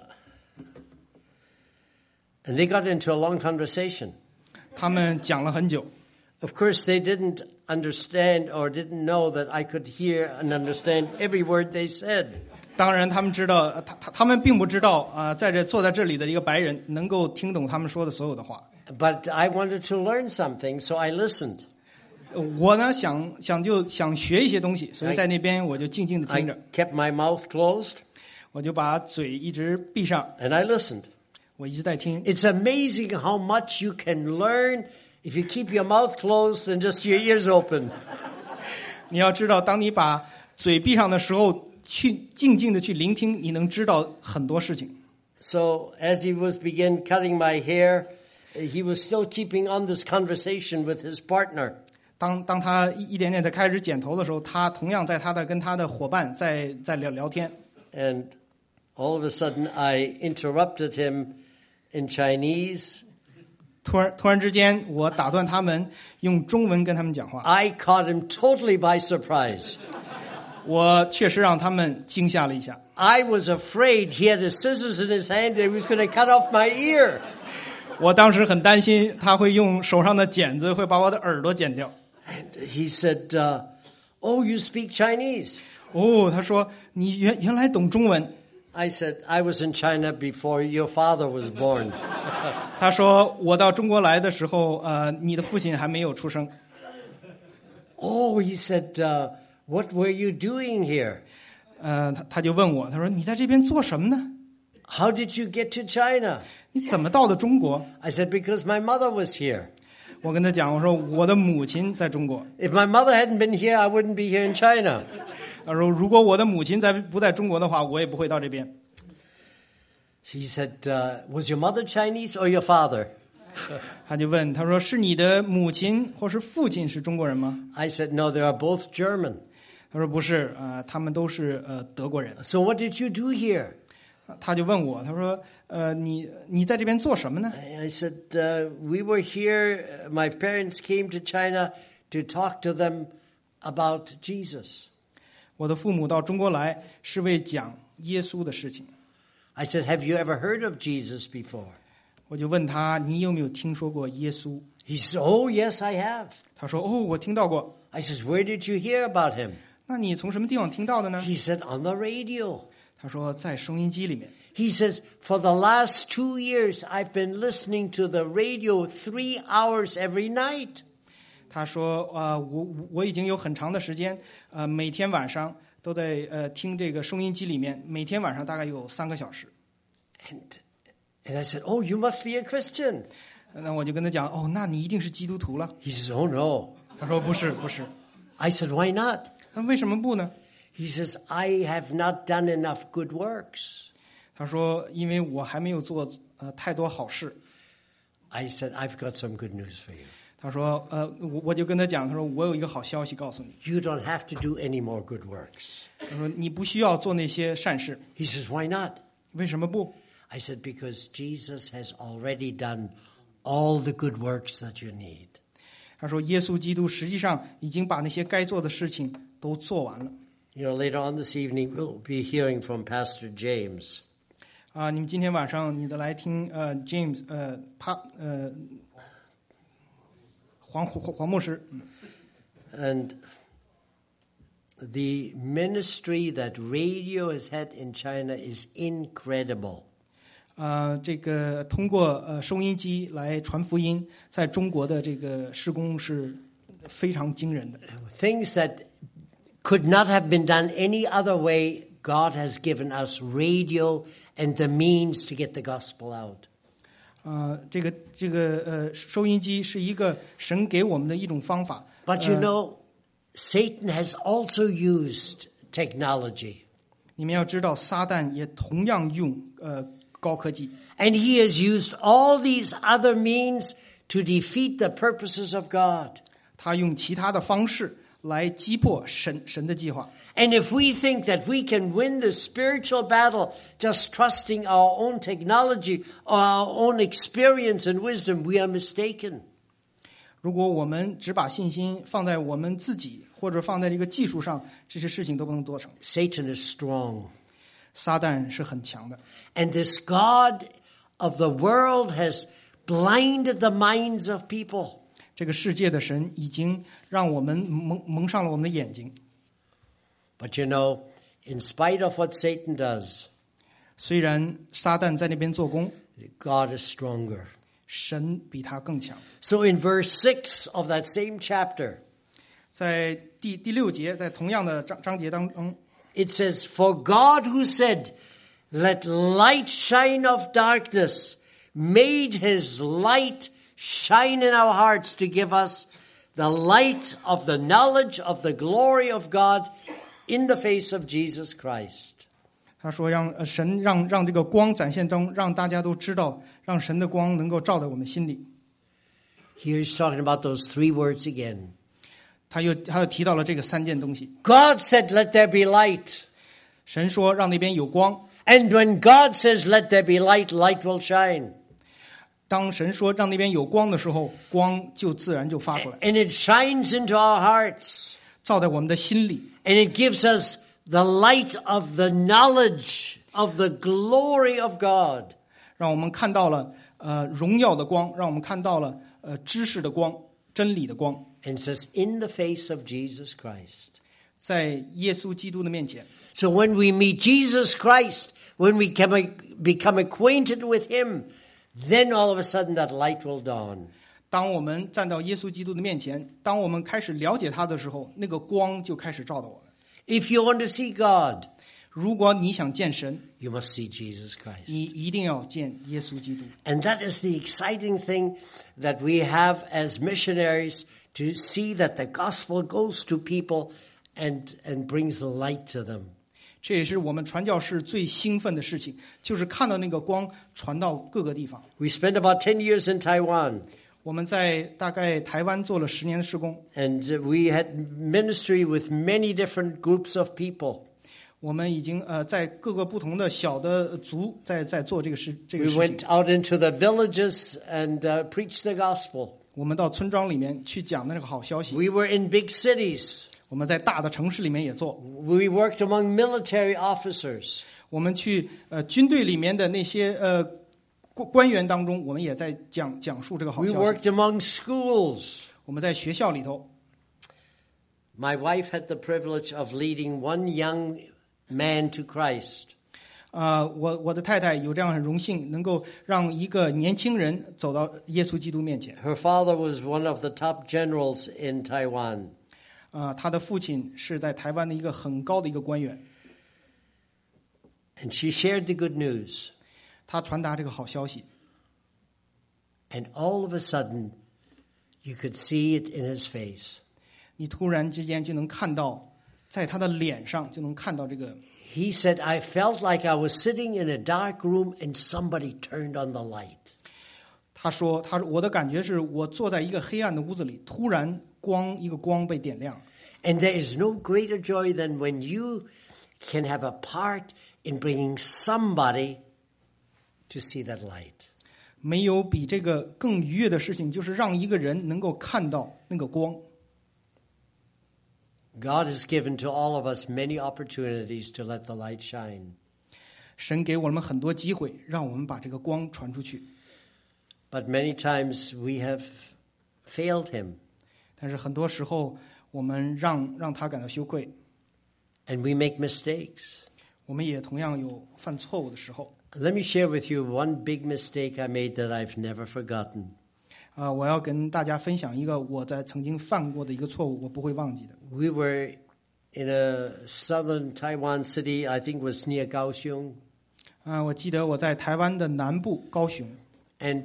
B: and they got into a long conversation. ”
C: 他们讲了很久。
B: Of course, they didn't understand or didn't know that I could hear and understand every word they said.
C: 当然，他们知道，呃他他他们并不知道啊、在这坐在这里的一个白人能够听懂他们说的所有的话。
B: But I wanted to learn something, so I listened.
C: 呃我呢想想就想学一些东西，所以在那边我就静静的
B: I
C: 听着，
B: kept my mouth closed
C: 我就把嘴一直闭上，
B: and I listened.
C: 我一直在听。
B: It's amazing how much you can learn if you keep your mouth closed and just your ears open.
C: 你要知道，当你把嘴闭上的时候，去静静的去聆听，你能知道很多事情。
B: So as he was begin cutting my hair, he was still keeping on this conversation with his partner.
C: 当当他一一点点的开始剪头的时候，他同样在他的跟他的伙伴在在聊聊天。
B: And all of a sudden I interrupted him in Chinese.
C: 突然突然之间，我打断他们，用中文跟他们讲话。
B: I caught him totally by surprise.
C: 我确实让他们惊吓了一下。
B: I was afraid he had his scissors in his hand and he was going to cut off my ear.
C: 我当时很担心他会用手上的剪子会把我的耳朵剪掉。
B: And he said, uh, oh, you speak Chinese?
C: 哦，他说你原原来懂中文。
B: I said, I was in China before your father was born.
C: 他说我到中国来的时候，呃，你的父亲还没有出生。
B: Oh, he said, uh, What were you doing here?
C: 呃，他他就问我，他说你在这边做什么呢？
B: How did you get to China?
C: 你怎么到的中国？
B: I said, because my mother was here.
C: 我跟他讲，我说我的母亲在中国。
B: If my mother hadn't been here, I wouldn't be here in China.
C: 他说如果我的母亲在不在中国的话，我也不会到这边。
B: He said, uh, was your mother Chinese or your father?
C: 他就问，他说是你的母亲或是父亲是中国人吗？
B: I said, no, they are both German.
C: 他说不是，呃，他们都是呃德国人。
B: So what did you do here?
C: 他就问我，他说，呃，你你在这边做什么呢？
B: I I said, uh, we were here. uh, My parents came to China to talk to them about Jesus.
C: 我的父母到中国来是为讲耶稣的事情。
B: I said, have you ever heard of Jesus before?
C: 我就问他，你有没有听说过耶稣？
B: He said, oh, yes, I have.
C: 他说，哦，我听到过。
B: I said, where did you hear about him?
C: 那你从什么地方听到的呢？
B: He said, on the radio.
C: 他说在收音机里面。
B: He says, for the last two years, I've been listening to the radio three hours every night.
C: 他说，呃，我我已经有很长的时间，呃，每天晚上都在呃听这个收音机里面，每天晚上大概有三个小时。
B: And, and I said, oh, you must be a Christian.
C: 那我就跟他讲，哦，那你一定是基督徒了。
B: He says, oh, no.
C: 他说不是，不是。
B: I said, why not?
C: 那为什么不呢？
B: He says, I have not done enough good works.
C: 他说，因为我还没有做呃太多好事。
B: I said, I've got some good news for you.
C: 他说，呃，我我就跟他讲，他说我有一个好消息告诉你。
B: You don't have to do any more good works.
C: 他说你不需要做那些善事。
B: He says, why not?
C: 为什么不？
B: I said, because Jesus has already done all the good works that you need.
C: 他说，耶稣基督实际上已经把那些该做的事情都做完了。
B: You know, later on this evening, we'll be hearing from Pastor James.
C: 啊，你们今天晚上你的来听呃 James 呃帕呃黄黄黄牧师。
B: And the ministry that radio has had in China is incredible.
C: 呃，这个通过呃收音机来传福音，在中国的这个事工是非常惊人的。
B: Things that could not have been done any other way, God has given us radio and the means to get the gospel out.
C: 呃，这个这个呃收音机是一个神给我们的一种方法。
B: But you know, Satan has also used technology.
C: 你们要知道，撒旦也同样用呃高科技。
B: And he has used all these other means to defeat the purposes of God.
C: 他用其他的方式来击破神神的计划。
B: And if we think that we can win the spiritual battle just trusting our own technology or our own experience and wisdom, we are mistaken.
C: 如果我们只把信心放在我们自己或者放在这个技术上，这些事情都不能做成。
B: Satan is strong.
C: 撒旦是很强的。
B: And this God of the world has blinded the minds of people.
C: 这个世界的神已经让我们蒙蒙上了我们的眼睛。
B: But you know, in spite of what Satan does,
C: 虽然撒旦在那边做工，
B: God is stronger.
C: 神比他更强。
B: So in verse six of that same chapter,
C: 在第第六节，在同样的章章节当中，
B: it says, For God who said, Let light shine of darkness, made his light shine in our hearts to give us the light of the knowledge of the glory of God in the face of Jesus Christ.
C: 他说让呃神让让这个光展现中，让大家都知道，让神的光能够照在我们心里。
B: Here he's talking about those three words again.
C: 他又他又提到了这个三件东西。
B: God said, Let there be light.
C: 神说让那边有光，
B: And when God says, Let there be light, light will shine.
C: 当神说让那边有光的时候，光就自然就发出来，
B: And it shines into our hearts.
C: 照在我们的心里，
B: And it gives us the light of the knowledge of the glory of God.
C: 让我们看到了呃荣耀的光，让我们看到了呃知识的光、真理的光，
B: And it says, in the face of Jesus Christ.
C: 在耶稣基督的面前。
B: So when we meet Jesus Christ, when we become, become acquainted with him, then all of a sudden that light will dawn.
C: 当我们站到耶稣基督的面前，当我们开始了解他的时候，那个光就开始照到我们。
B: If you want to see God,
C: 如果你想见神，
B: you must see Jesus Christ.
C: 你一定要见耶稣基督。
B: And that is the exciting thing that we have as missionaries, to see that the gospel goes to people and, and brings light to them.
C: 这也是我们传教士最兴奋的事情，就是看到那个光传到各个地方。
B: We spent about ten years in Taiwan,
C: 我们在大概台湾做了十年的事工，
B: and we had ministry with many different groups of people.
C: 我们已经呃在各个不同的小的族在在做这个事这个
B: We
C: 事
B: went
C: 情。
B: out into the villages and uh, preached the gospel.
C: 我们到村庄里面去讲那个好消息。
B: We were in big cities.
C: 我们在大的城市里面也做。
B: We worked among military officers.
C: 我们去呃军队里面的那些呃官官员当中，我们也在讲讲述这个好
B: We
C: 消息。
B: worked among schools.
C: 我们在学校里头，
B: My wife had the privilege of leading one young man to Christ.
C: 啊、我我的太太有这样很荣幸，能够让一个年轻人走到耶稣基督面前。
B: Her father was one of the top generals in Taiwan.
C: 啊、他的父亲是在台湾的一个很高的一个官员，
B: And she shared the good news.
C: 他传达这个好消息。
B: And all of a sudden, you could see it in his face.
C: 你突然之间就能看到，在他的脸上就能看到这个。
B: He said, I felt like I was sitting in a dark room and somebody turned on the light.
C: 他说：“他说我的感觉是我坐在一个黑暗的屋子里，突然光一个光被点亮。
B: And there is no greater joy than when you can have a part in bringing somebody to see that light.
C: 没有比这个更愉悦的事情，就是让一个人能够看到那个光。
B: God has given to all of us many opportunities to let the light shine.
C: 神给我们很多机会，让我们把这个光传出去。
B: But many times we have failed him.
C: 但是很多时候，我们让让他感到羞愧，
B: And we make mistakes.
C: 我们也同样有犯错误的时候。
B: Let me share with you one big mistake I made that I've never forgotten.
C: 啊、我要跟大家分享一个我在曾经犯过的一个错误，我不会忘记的。
B: We were in a southern Taiwan city, I think was near Kaohsiung.
C: 啊、我记得我在台湾的南部高雄，
B: And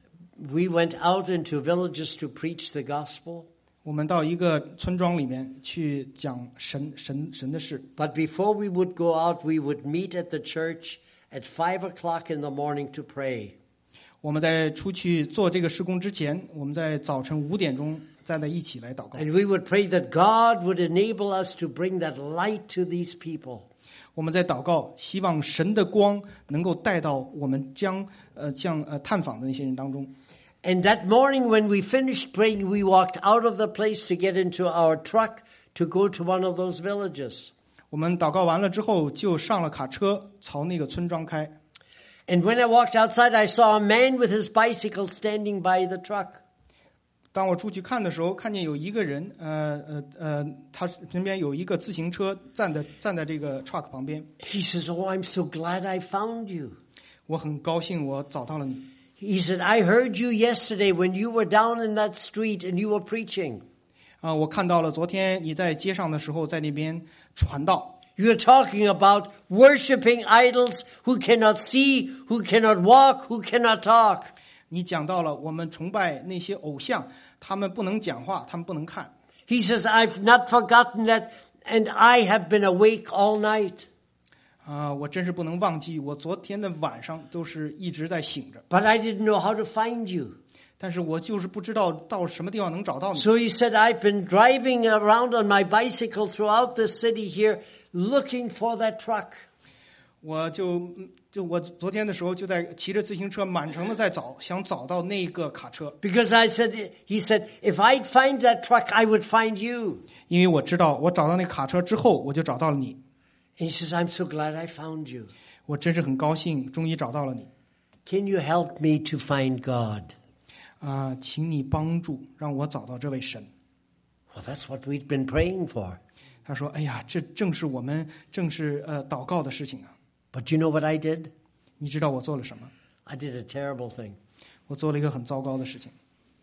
B: we went out into villages to preach the gospel.
C: 我们到一个村庄里面去讲神神神的事。
B: But before we would go out, we would meet at the church at five o'clock in the morning to pray.
C: 我们在出去做这个施工之前，我们在早晨五点钟站在一起来祷告。
B: And we would pray that God would enable us to bring that light to these people.
C: 我们在祷告，希望神的光能够带到我们将呃将呃探访的那些人当中。
B: And that morning when we finished praying, we walked out of the place to get into our truck to go to one of those villages.
C: 我们祷告完了之后，就上了卡车，朝那个村庄开。
B: And when I walked outside, I saw a man with his bicycle standing by the truck.
C: 当我出去看的时候，看见有一个人，呃呃呃，他身边有一个自行车站在站在这个 truck 旁边。
B: He says, "Oh, I'm so glad I found you."
C: 我很高兴，我找到了你。
B: He said, "I heard you yesterday when you were down in that street and you were preaching.
C: 啊、我看到了昨天你在街上的时候，在那边传道。
B: You're talking about worshiping idols who cannot see, who cannot walk, who cannot talk."
C: 你讲到了我们崇拜那些偶像，他们不能讲话，他们不能看。
B: He says, "I've not forgotten that, and I have been awake all night.
C: 啊、我真是不能忘记，我昨天的晚上都是一直在醒着，
B: But I didn't know how to find you."
C: 但是我就是不知道到什么地方能找到你。
B: So he said, "I've been driving around on my bicycle throughout the city here looking for that truck."
C: 我就就我昨天的时候就在骑着自行车满城的在找，想找到那个卡车，
B: Because I said, he said, "If I'd find that truck, I would find you."
C: 因为我知道我找到那卡车之后，我就找到了你。
B: And he says, "I'm so glad I found you.
C: 我真是很高兴，终于找到了你。
B: Can you help me to find God?"
C: 啊、请你帮助，让我找到这位神。
B: Well, that's what we'd been praying for.
C: 他说：“哎呀，这正是我们正是呃祷告的事情啊！
B: But you know what I did?
C: 你知道我做了什么？
B: I did a terrible thing.
C: 我做了一个很糟糕的事情。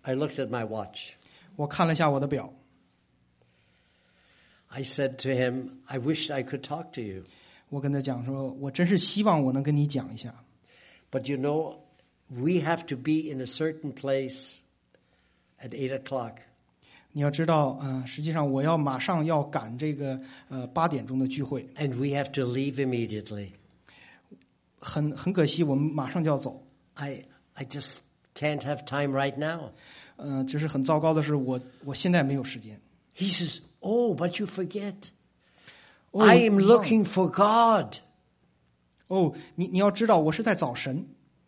B: I looked at my watch.
C: 我看了一下我的表，
B: I said to him, I wished I could talk to you.
C: 我跟他讲说，我真是希望我能跟你讲一下。
B: But you know, we have to be in a certain place at eight o'clock.
C: 你要知道，呃，实际上我要马上要赶这个呃八点钟的聚会，
B: And we have to leave immediately.
C: 很很可惜，我们马上就要走。
B: I, I just can't have time right now.
C: 呃，就是很糟糕的是，我我现在没有时间。
B: He says, oh, but you forget.
C: 哦
B: I am looking for God.
C: 哦，你你要知道，我是在找神。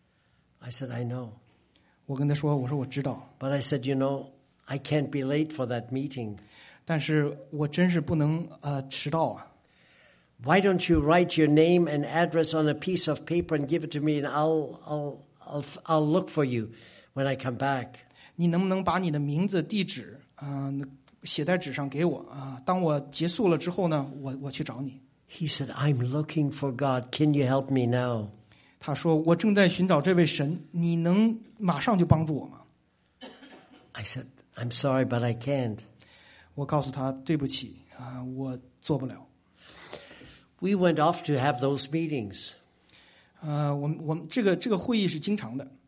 B: I said, I know.
C: 我跟他说，我说我知道，
B: But I said, you know, I can't be late for that meeting.
C: 但是我真是不能呃迟到啊。
B: Why don't you write your name and address on a piece of paper and give it to me, and I'll, I'll, I'll, I'll look for you when I come back.
C: 你能不能把你的名字、地址啊、呃、写在纸上给我啊？当我结束了之后呢，我我去找你。
B: He said, I'm looking for God. Can you help me now?
C: 他说：“我正在寻找这位神，你能马上就帮助我吗
B: I said, I'm sorry, but I can't.？”
C: 我告诉他：“对不起啊，我做不了。
B: We went off to have those meetings. ”
C: 呃，我们我们这个这个会议是经常的，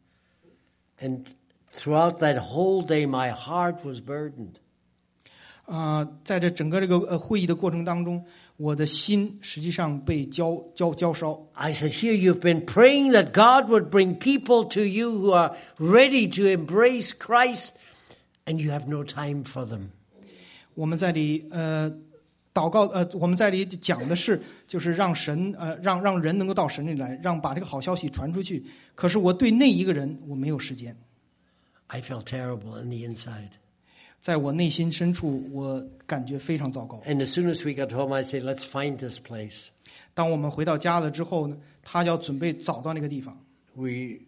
B: And throughout that whole day, my heart was burdened.
C: 啊、呃，在这整个这个呃会议的过程当中，我的心实际上被焦焦焦烧。
B: I said, here you've been praying that God would bring people to you who are ready to embrace Christ, and you have no time for them.
C: 我们在里呃祷告呃我们在里讲的是，就是让神呃让让人能够到神里来，让把这个好消息传出去。可是我对那一个人我没有时间，
B: I felt terrible in the inside.
C: 在我内心深处，我感觉非常糟糕。
B: And as soon as we got home, I said, let's find this place.
C: 当我们回到家了之后呢，他要准备找到那个地方。
B: We,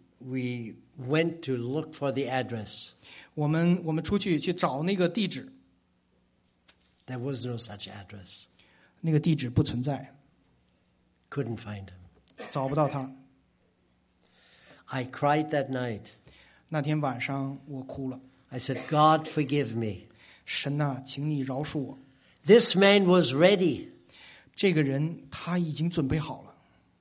B: we went to look for the address.
C: 我们我们出去去找那个地址，
B: There was no such address.
C: 那个地址不存在，
B: Couldn't find him.
C: 找不到他。
B: I cried that night.
C: 那天晚上我哭了，
B: I said, God, forgive me.
C: 神呐、请你饶恕我。
B: This man was ready.
C: 这个人他已经准备好了，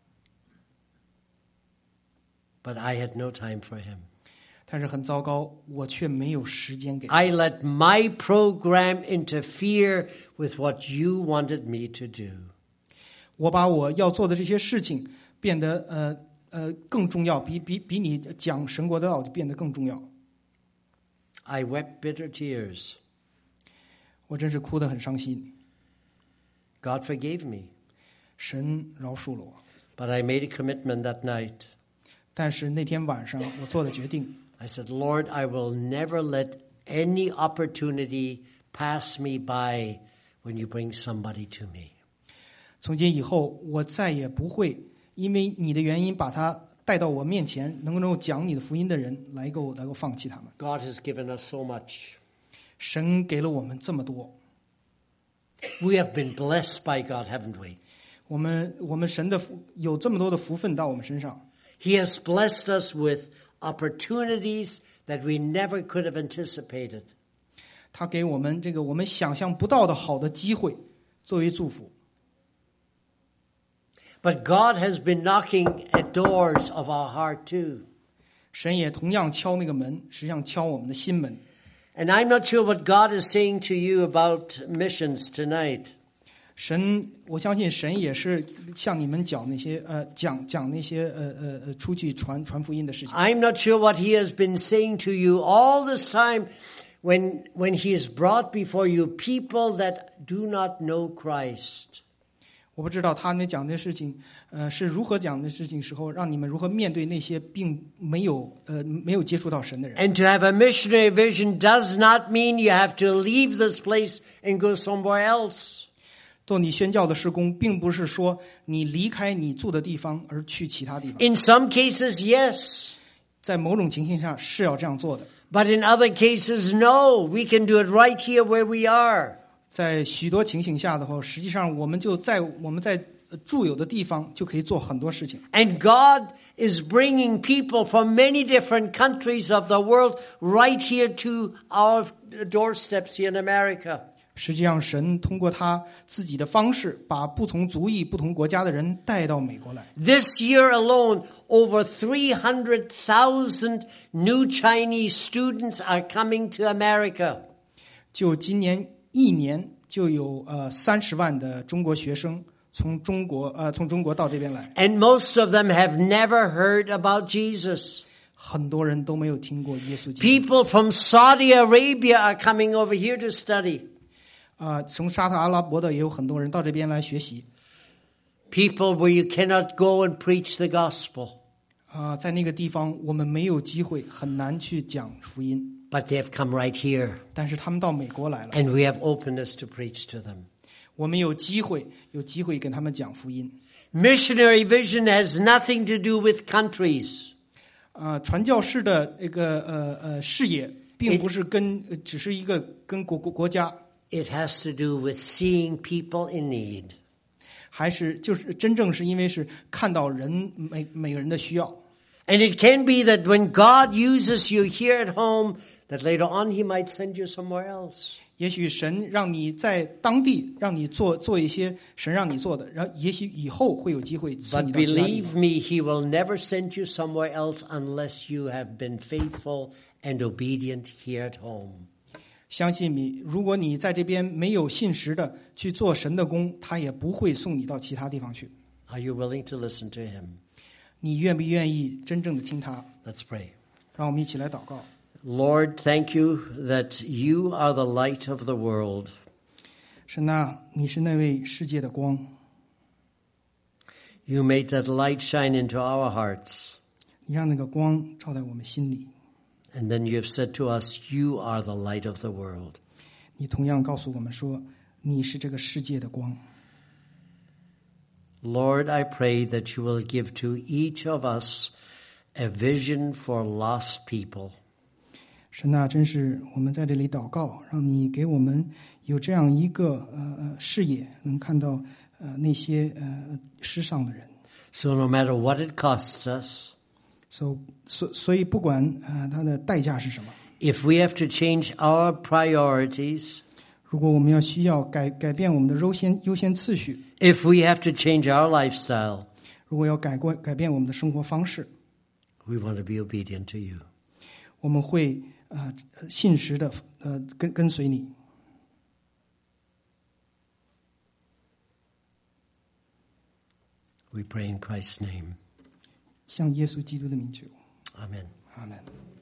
B: But I had no time for him.
C: 但是很糟糕，我却没有时间给他。
B: I let my program interfere with what you wanted me to do.
C: 我把我要做的这些事情变得呃呃更重要，比比比你讲神国的道理变得更重要。
B: I wept bitter tears.
C: 我真是哭得很伤心。
B: God forgave me.
C: 神饶恕了我，
B: But I made a commitment that night.
C: 但是那天晚上我做了决定，
B: I said, Lord, I will never let any opportunity pass me by when you bring somebody to me.
C: 从今以后我再也不会因为你的原因把他带到我面前，能够讲你的福音的人来够来够放弃他们。
B: God has given us so much.
C: 神给了我们这么多，
B: We have been blessed by God, haven't we?
C: 我们我们神的福有这么多的福分到我们身上，
B: He has blessed us with opportunities that we never could have anticipated.
C: 他给我们这个我们想象不到的好的机会作为祝福。
B: But God has been knocking at doors of our heart too.
C: 神也同样敲那个门，实际上敲我们的心门。
B: And I'm not sure what God is saying to you about missions tonight.
C: 神，我相信神也是向你们讲那些呃讲讲那些呃呃呃出去传传福音的事情。
B: I'm not sure what He has been saying to you all this time when, when He has brought before you people that do not know Christ.
C: 我不知道他们讲的事情，呃，是如何讲的事情时候，让你们如何面对那些并没有呃没有接触到神的人。
B: And to have a missionary vision does not mean you have to leave this place and go somewhere else.
C: 做你宣教的事工，并不是说你离开你住的地方而去其他地方。
B: In some cases, yes.
C: 在某种情形下是要这样做的，
B: But in other cases, no. We can do it right here where we are.
C: 在许多情形下的话，实际上我们就在我们在呃住有的地方，就可以做很多事情。
B: And God is bringing people from many different countries of the world right here to our doorsteps here in America.
C: 实际上，神通过他自己的方式，把不同族裔、不同国家的人带到美国来。
B: This year alone, over three hundred thousand new Chinese students are coming to America.
C: 就今年一年，就有呃三十万的中国学生从中国呃从中国到这边来，
B: And most of them have never heard about Jesus.
C: 很多人都没有听过耶稣基督。
B: People from Saudi Arabia are coming over here to study.
C: 啊、从沙特阿拉伯的也有很多人到这边来学习。
B: People where you cannot go and preach the gospel.
C: 啊、在那个地方我们没有机会，很难去讲福音。
B: But they've come right here.
C: 但是他们到美国来了，
B: And we have openness to preach to them.
C: 我们有机会，有机会跟他们讲福音。
B: Missionary vision has nothing to do with countries.
C: 啊、传教士的那个呃呃视野，并不是跟呃只是一个跟国国国家，
B: It has to do with seeing people in need.
C: 还是就是真正是因为是看到人每每个人的需要。
B: And it can be that when God uses you here at home, that later on He might send you somewhere else.
C: 也许神让你在当地，让你做做一些神让你做的，然后也许以后会有机会送
B: But
C: 你到其他地
B: believe
C: 方。
B: me, He will never send you somewhere else unless you have been faithful and obedient here at home.
C: 相信你，如果你在这边没有信实的去做神的工，他也不会送你到其他地方去。
B: Are you willing to listen to Him?
C: 你愿不愿意真正的听他？
B: Let's pray.
C: 让我们一起来祷告。
B: Lord, thank you that you are the light of the world.
C: 神啊，你是那位世界的光，
B: You made that light shine into our hearts.
C: 你让那个光照在我们心里。
B: And then you have said to us, you are the light of the world.
C: 你同样告诉我们说，你是这个世界的光。
B: Lord, I pray that you will give to each of us a vision for lost people.
C: 神啊，真是我们在这里祷告，让你给我们有这样一个呃呃视野，能看到呃那些呃失丧的人。
B: So no matter what it costs us,
C: 所、so, 所所以不管呃它的代价是什么，
B: if we have to change our priorities,
C: 如果我们要需要改改变我们的优先优先次序，
B: if we have to change our lifestyle,
C: 如果要改过改变我们的生活方式，
B: we want to be obedient to you.
C: 我们会呃信实的呃跟跟随你。
B: We pray in Christ's name.
C: 向耶稣基督的名求，
B: Amen.
C: 阿门。